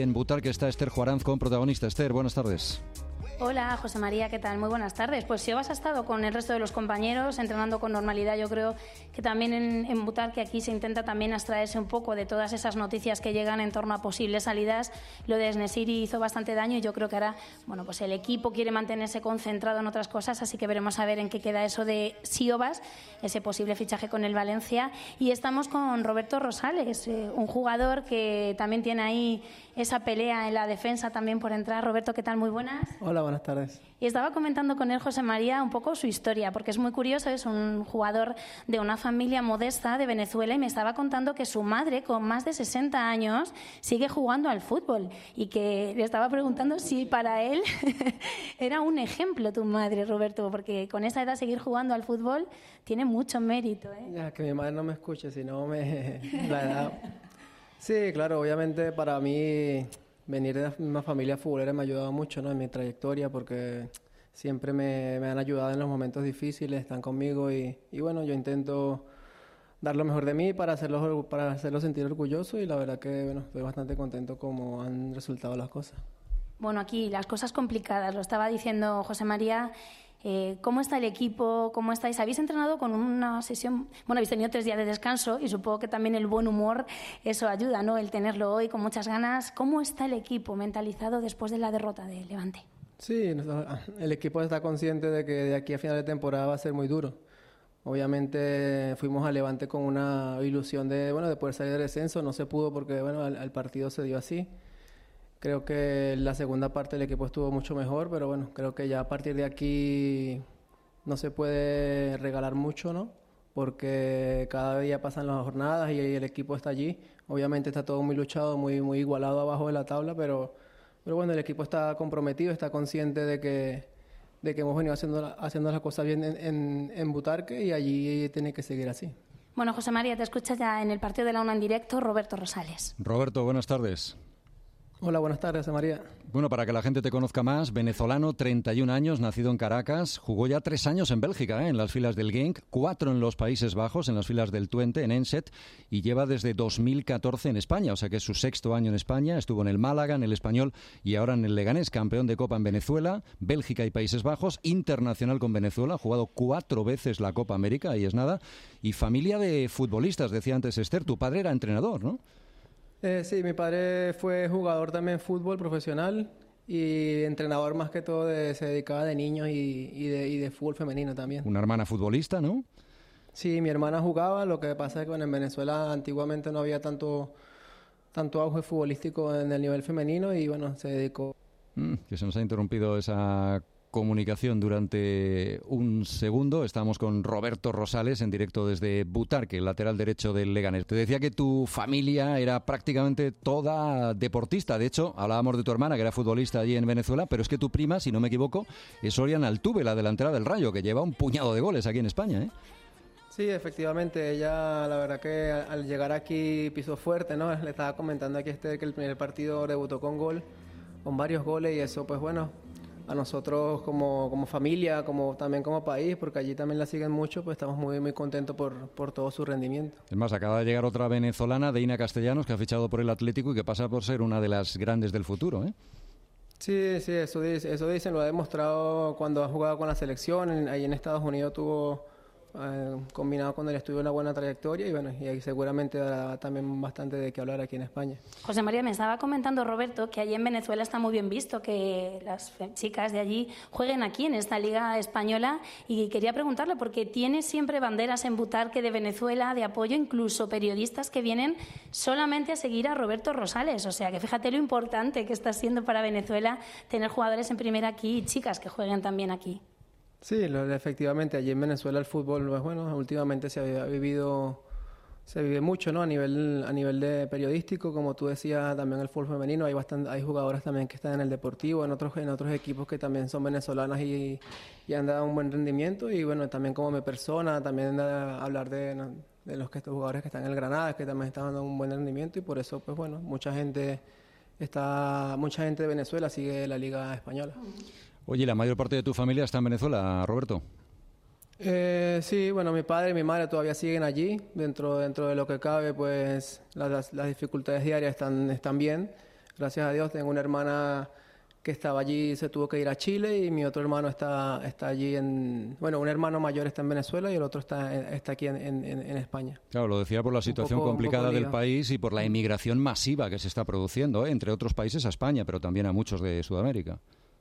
En Butarque está Esther Juaranz con protagonista. Esther, buenas tardes. Hola, José María, ¿qué tal? Muy buenas tardes. Pues si has estado con el resto de los compañeros entrenando con normalidad, yo creo que también en Butarque aquí se intenta también abstraerse un poco de todas esas noticias que llegan en torno a posibles salidas. Lo de Esnesiri hizo bastante daño y yo creo que ahora, bueno, pues el equipo quiere mantenerse concentrado en otras cosas, así que veremos a ver en qué queda eso de Siobas, ese posible fichaje con el Valencia. Y estamos con Roberto Rosales, un jugador que también tiene ahí esa pelea en la defensa también por entrar. Roberto, ¿qué tal? Muy buenas. Hola, buenas tardes. Y estaba comentando con él, José María, un poco su historia, porque es muy curioso, es un jugador de una familia modesta de Venezuela y me estaba contando que su madre, con más de 60 años, sigue jugando al fútbol y que le estaba preguntando si para él era un ejemplo tu madre, Roberto, porque con esa edad seguir jugando al fútbol tiene mucho mérito, ¿eh? Ya, que mi madre no me escuche, si no me... la edad... Sí, claro, obviamente para mí venir de una familia futbolera me ha ayudado mucho, ¿no?, en mi trayectoria, porque siempre me han ayudado en los momentos difíciles, están conmigo y bueno, yo intento dar lo mejor de mí para hacerlos sentir orgullosos y la verdad que bueno, estoy bastante contento como han resultado las cosas. Bueno, aquí las cosas complicadas, lo estaba diciendo José María. ¿Cómo está el equipo? ¿Cómo estáis? ¿Habéis entrenado con una sesión? Bueno, habéis tenido 3 días de descanso y supongo que también el buen humor, eso ayuda, ¿no? El tenerlo hoy con muchas ganas. ¿Cómo está el equipo mentalizado después de la derrota de Levante? Sí, el equipo está consciente de que de aquí a final de temporada va a ser muy duro. Obviamente fuimos a Levante con una ilusión de poder salir del descenso. No se pudo porque bueno, el partido se dio así. Creo que la segunda parte del equipo estuvo mucho mejor, pero bueno, creo que ya a partir de aquí no se puede regalar mucho, ¿no? Porque cada día pasan las jornadas y el equipo está allí. Obviamente está todo muy luchado, muy igualado abajo de la tabla, pero bueno, el equipo está comprometido, está consciente de que hemos venido haciendo las cosas bien en Butarque y allí tiene que seguir así. Bueno, José María, te escucha ya en el partido de la UNA en directo, Roberto Rosales. Roberto, buenas tardes. Hola, buenas tardes, José María. Bueno, para que la gente te conozca más, venezolano, 31 años, nacido en Caracas, jugó ya 3 años en Bélgica, en las filas del Genk, 4 en los Países Bajos, en las filas del Twente, en Enset, y lleva desde 2014 en España, o sea que es su 6º año en España, estuvo en el Málaga, en el Español y ahora en el Leganés, campeón de Copa en Venezuela, Bélgica y Países Bajos, internacional con Venezuela, ha jugado 4 veces la Copa América, ahí es nada, y familia de futbolistas, decía antes Esther, tu padre era entrenador, ¿no? Sí, mi padre fue jugador también de fútbol profesional y entrenador más que todo, se dedicaba de niños y de fútbol femenino también. Una hermana futbolista, ¿no? Sí, mi hermana jugaba, lo que pasa es que bueno, en Venezuela antiguamente no había tanto auge futbolístico en el nivel femenino y bueno, se dedicó. Que se nos ha interrumpido esa comunicación durante un segundo. Estamos con Roberto Rosales en directo desde Butarque, el lateral derecho del Leganés. Te decía que tu familia era prácticamente toda deportista. De hecho, hablábamos de tu hermana, que era futbolista allí en Venezuela, pero es que tu prima, si no me equivoco, es Oriana Altuve, la delantera del Rayo, que lleva un puñado de goles aquí en España, ¿eh? Sí, efectivamente, ella la verdad que al llegar aquí pisó fuerte, ¿no? Le estaba comentando aquí que el primer partido debutó con gol, con varios goles y eso pues bueno, a nosotros como familia, también como país, porque allí también la siguen mucho, pues estamos muy contentos por todo su rendimiento. Es más, acaba de llegar otra venezolana, Deina Castellanos, que ha fichado por el Atlético y que pasa por ser una de las grandes del futuro, ¿eh? Sí, eso dicen, lo ha demostrado cuando ha jugado con la selección, ahí en Estados Unidos tuvo... combinado con el estudio una buena trayectoria y bueno, y ahí seguramente dará también bastante de qué hablar aquí en España. José María, me estaba comentando Roberto que allí en Venezuela está muy bien visto que las chicas de allí jueguen aquí en esta liga española y quería preguntarle porque tiene siempre banderas en Butarque de Venezuela de apoyo, incluso periodistas que vienen solamente a seguir a Roberto Rosales, o sea que fíjate lo importante que está siendo para Venezuela tener jugadores en primera aquí y chicas que jueguen también aquí. Sí, efectivamente, allí en Venezuela el fútbol, pues bueno, últimamente se vive mucho, ¿no? A nivel de periodístico, como tú decías, también el fútbol femenino, hay jugadoras también que están en el deportivo, en otros equipos que también son venezolanas y han dado un buen rendimiento y bueno, también como mi persona, también hablar de estos jugadores que están en el Granada, que también están dando un buen rendimiento y por eso, pues bueno, mucha gente de Venezuela sigue la Liga Española. Oye, ¿la mayor parte de tu familia está en Venezuela, Roberto? Sí, bueno, mi padre y mi madre todavía siguen allí. Dentro de lo que cabe, pues las dificultades diarias están bien. Gracias a Dios tengo una hermana que estaba allí, se tuvo que ir a Chile, y mi otro hermano está allí bueno, un hermano mayor está en Venezuela y el otro está aquí en España. Claro, lo decía por la situación complicada del país y por la emigración masiva que se está produciendo, entre otros países a España, pero también a muchos de Sudamérica.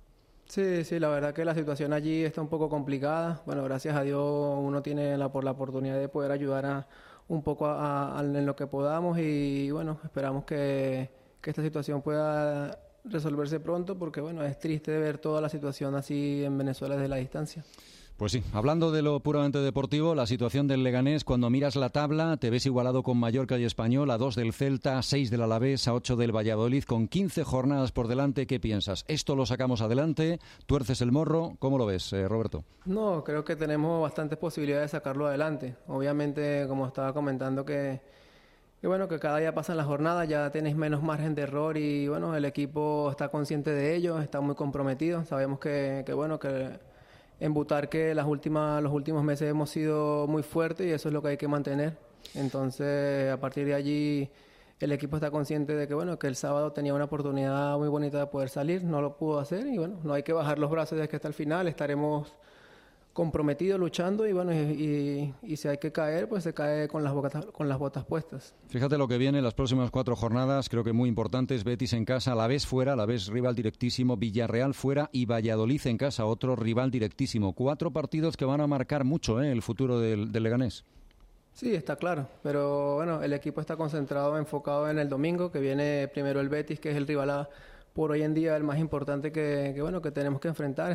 Sí, la verdad que la situación allí está un poco complicada. Bueno, gracias a Dios uno tiene la oportunidad de poder ayudar un poco en lo que podamos, y bueno, esperamos que esta situación pueda resolverse pronto, porque bueno, es triste ver toda la situación así en Venezuela desde la distancia. Pues sí, hablando de lo puramente deportivo, la situación del Leganés, cuando miras la tabla, te ves igualado con Mallorca y Español, a 2 del Celta, a 6 del Alavés, a 8 del Valladolid, con 15 jornadas por delante. ¿Qué piensas? ¿Esto lo sacamos adelante? ¿Tuerces el morro? ¿Cómo lo ves, Roberto? No, creo que tenemos bastantes posibilidades de sacarlo adelante. Obviamente, como estaba comentando, que bueno, que cada día pasan las jornadas, ya tenéis menos margen de error, y bueno, el equipo está consciente de ello, está muy comprometido. Sabemos que bueno, que en Butarque los últimos meses hemos sido muy fuertes, y eso es lo que hay que mantener. Entonces, a partir de allí, el equipo está consciente de que bueno, que el sábado tenía una oportunidad muy bonita de poder salir, no lo pudo hacer, y bueno, no hay que bajar los brazos desde que hasta el final. Estaremos comprometido, luchando, y bueno, y si hay que caer, pues se cae con las botas puestas. Fíjate lo que viene en las próximas 4 jornadas, creo que muy importantes. Betis en casa, Alavés fuera, Alavés rival directísimo, Villarreal fuera y Valladolid en casa, otro rival directísimo. 4 partidos que van a marcar mucho el futuro del Leganés. Sí, está claro, pero bueno, el equipo está concentrado, enfocado en el domingo, que viene primero el Betis, que es el rival por hoy en día el más importante que tenemos que enfrentar.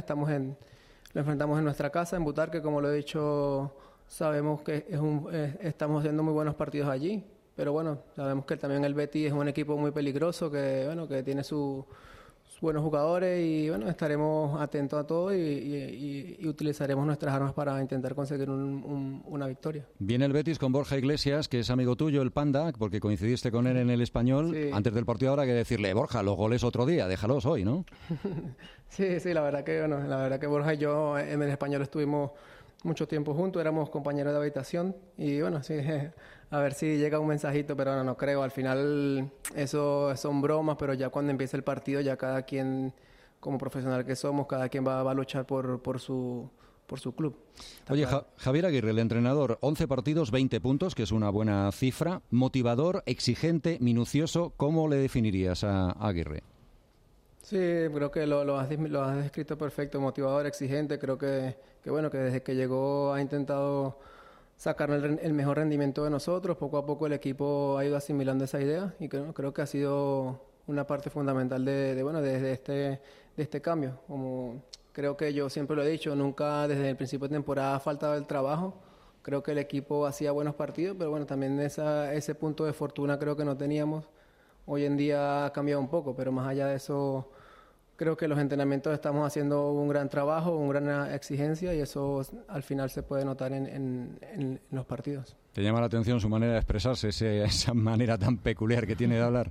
Lo enfrentamos en nuestra casa, en Butarque, como lo he dicho. Sabemos que estamos haciendo muy buenos partidos allí, pero bueno, sabemos que también el Betis es un equipo muy peligroso, que tiene sus buenos jugadores, y bueno, estaremos atentos a todo y utilizaremos nuestras armas para intentar conseguir una victoria. Viene el Betis con Borja Iglesias, que es amigo tuyo, el Panda, porque coincidiste con él en el Español. Sí. Antes del partido ahora hay que decirle: Borja, los goles otro día, déjalos hoy, ¿no? Sí, la verdad que Borja y yo en el Español estuvimos mucho tiempo juntos, éramos compañeros de habitación, y bueno, sí, a ver si llega un mensajito, pero no creo. Al final eso son bromas, pero ya cuando empiece el partido, ya cada quien, como profesional que somos, cada quien va a luchar por su club. Oye, claro. Javier Aguirre, el entrenador, 11 partidos, 20 puntos, que es una buena cifra. Motivador, exigente, minucioso. ¿Cómo le definirías a Aguirre? Sí, creo que lo has descrito perfecto. Motivador, exigente. Creo que bueno, que desde que llegó ha intentado sacar el mejor rendimiento de nosotros. Poco a poco el equipo ha ido asimilando esa idea, y creo que ha sido una parte fundamental de este cambio. Como creo que yo siempre lo he dicho, nunca desde el principio de temporada ha faltado el trabajo. Creo que el equipo hacía buenos partidos, pero bueno, también ese punto de fortuna creo que no teníamos. Hoy en día ha cambiado un poco, pero más allá de eso, creo que los entrenamientos estamos haciendo un gran trabajo, una gran exigencia, y eso al final se puede notar en los partidos. ¿Te llama la atención su manera de expresarse, esa manera tan peculiar que tiene de hablar?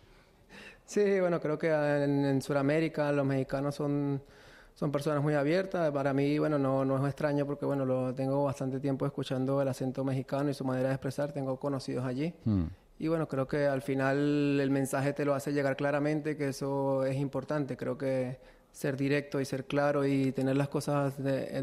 Sí, bueno, creo que en Sudamérica los mexicanos son personas muy abiertas. Para mí, bueno, no es extraño, porque bueno, lo tengo bastante tiempo escuchando el acento mexicano y su manera de expresar. Tengo conocidos allí. Y bueno, creo que al final el mensaje te lo hace llegar claramente, que eso es importante. Creo que ser directo y ser claro y tener las cosas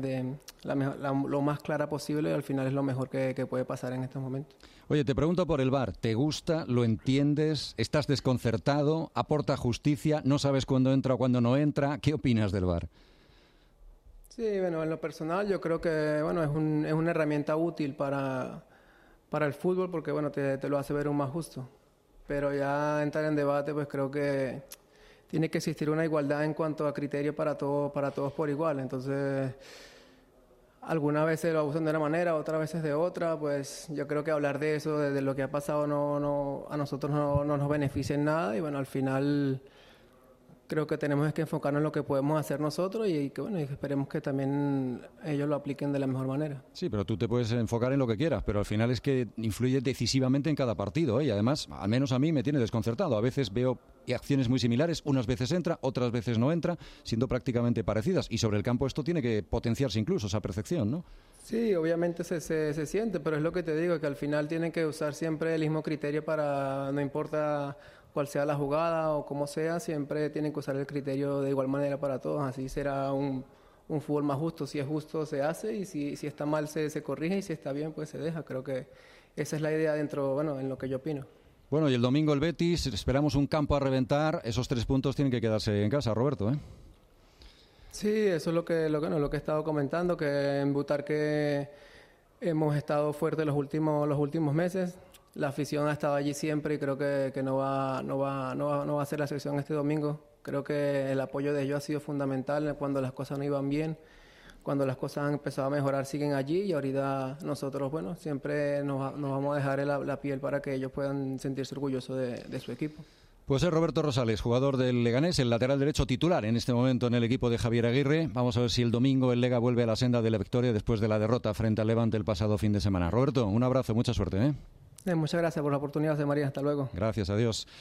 lo más clara posible, al final es lo mejor que puede pasar en estos momentos. Oye, te pregunto por el VAR. ¿Te gusta? ¿Lo entiendes? ¿Estás desconcertado? ¿Aporta justicia? ¿No sabes cuándo entra o cuándo no entra? ¿Qué opinas del VAR? Sí, bueno, en lo personal yo creo que bueno, es una herramienta útil para el fútbol, porque bueno, te lo hace ver un más justo. Pero ya entrar en debate, pues creo que tiene que existir una igualdad en cuanto a criterio para todos por igual. Entonces, algunas veces lo usan de una manera, otras veces de otra. Pues yo creo que hablar de eso, de lo que ha pasado, a nosotros no nos beneficia en nada. Y bueno, al final creo que tenemos que enfocarnos en lo que podemos hacer nosotros, y que bueno, y esperemos que también ellos lo apliquen de la mejor manera. Sí, pero tú te puedes enfocar en lo que quieras, pero al final es que influye decisivamente en cada partido, ¿eh? Y además, al menos a mí me tiene desconcertado. A veces veo acciones muy similares, unas veces entra, otras veces no entra, siendo prácticamente parecidas. Y sobre el campo esto tiene que potenciarse incluso, esa percepción, ¿no? Sí, obviamente se siente, pero es lo que te digo, que al final tienen que usar siempre el mismo criterio no importa cual sea la jugada o como sea, siempre tienen que usar el criterio de igual manera para todos. Así será un fútbol más justo. Si es justo, se hace, y si está mal, se corrige, y si está bien, pues se deja. Creo que esa es la idea en lo que yo opino. Bueno, y el domingo el Betis, esperamos un campo a reventar. Esos 3 puntos tienen que quedarse en casa, Roberto, ¿eh? Sí, eso es lo que he estado comentando, que en Butarque hemos estado fuertes los últimos meses. La afición ha estado allí siempre, y creo que no va a ser la excepción este domingo. Creo que el apoyo de ellos ha sido fundamental cuando las cosas no iban bien. Cuando las cosas han empezado a mejorar, siguen allí, y ahorita nosotros, siempre nos vamos a dejar la piel para que ellos puedan sentirse orgullosos de su equipo. Pues es Roberto Rosales, jugador del Leganés, el lateral derecho titular en este momento en el equipo de Javier Aguirre. Vamos a ver si el domingo el Lega vuelve a la senda de la victoria después de la derrota frente al Levante el pasado fin de semana. Roberto, un abrazo, mucha suerte, ¿eh? Muchas gracias por la oportunidad, José María. Hasta luego. Gracias, adiós.